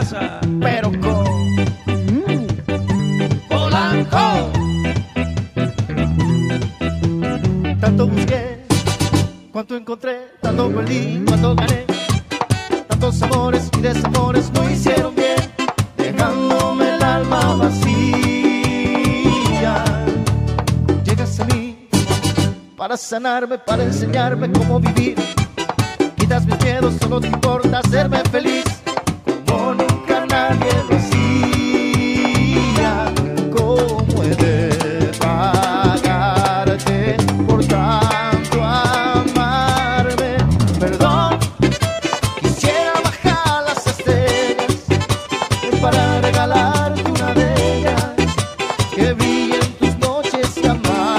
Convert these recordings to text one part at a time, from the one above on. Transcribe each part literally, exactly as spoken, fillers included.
casa, pero con mm, Polanco. Tanto busqué, cuánto encontré, tanto perdí, cuánto gané. Tantos amores y desamores no hicieron bien, dejándome el alma vacía. Llegas a mí para sanarme, para enseñarme cómo vivir. Quitas mis miedos, solo te importa hacerme feliz, como nunca nadie lo hacía. ¿Cómo he de pagarte por tanto amarme? Perdón, quisiera bajar las estrellas para regalarte una de ellas, que brille en tus noches y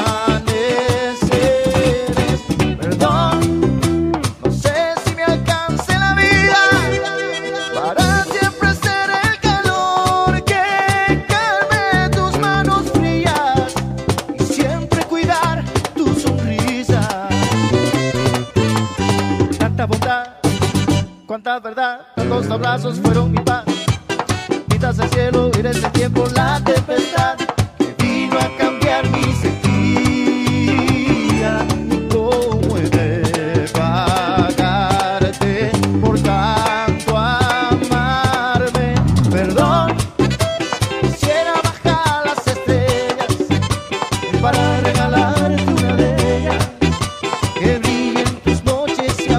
amaneceres. Perdón, no sé si me alcance la vida para siempre ser el calor que calme tus manos frías y siempre cuidar tu sonrisa. Tanta bondad, cuánta verdad, tantos abrazos fueron mi paz. Quitas el cielo y desde el tiempo la tempestad que vino a cambiar mi sequía. ¿Cómo he de pagarte por tanto amarme? Perdón, quisiera bajar las estrellas para regalarte una de ellas, que brille en tus noches y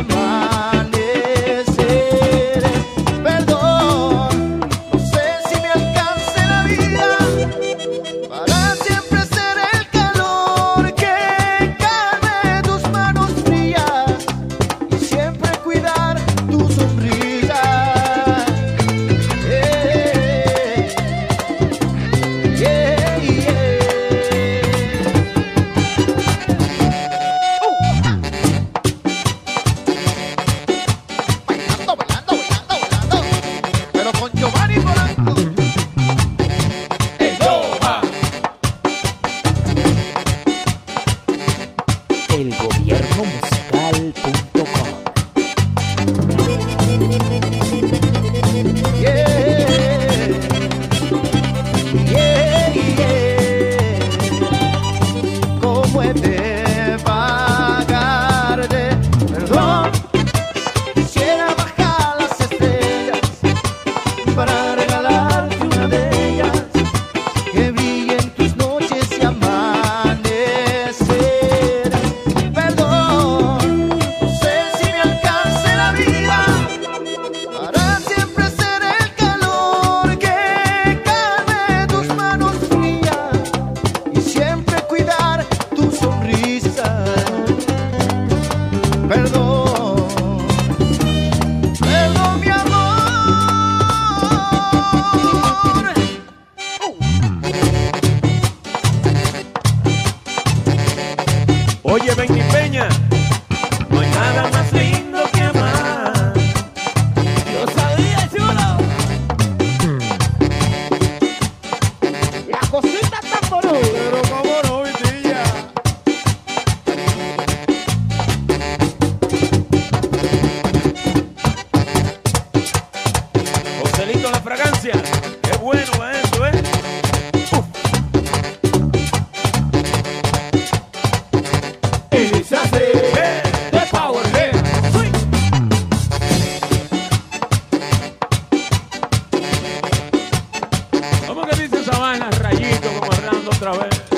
amaneceres. Perdón, no sé si me alcance la vida para siempre ser el calor que calme tus manos frías y siempre cuidar tu sonrisa. Yeah, yeah, yeah. Bailando, bailando, bailando, bailando, pero con Giovanni Polanco. elgobiernomusical punto com. Yeah, yeah, yeah. ¿Cómo he de pagarte? Perdón, quisiera bajar las estrellas para regalarte una de ellas, que brille en tus noches y amaneceres. Perdón, no sé si me alcance la vida para siempre ser el calor que calme tus manos frías y siempre cuidar tu sonrisa. Perdón, perdón mi amor. oye Benny Peña, no hay nada más lindo que amar. Yo sabía, chulo. La cosita está por hoy. Pero cómo no, Vitilla. Joselito la fragancia, qué bueno va eso, ¿eh? Uf. Iniciaste de Power Head. ¿Cómo que dice esa vaina, rayito, como errando otra vez?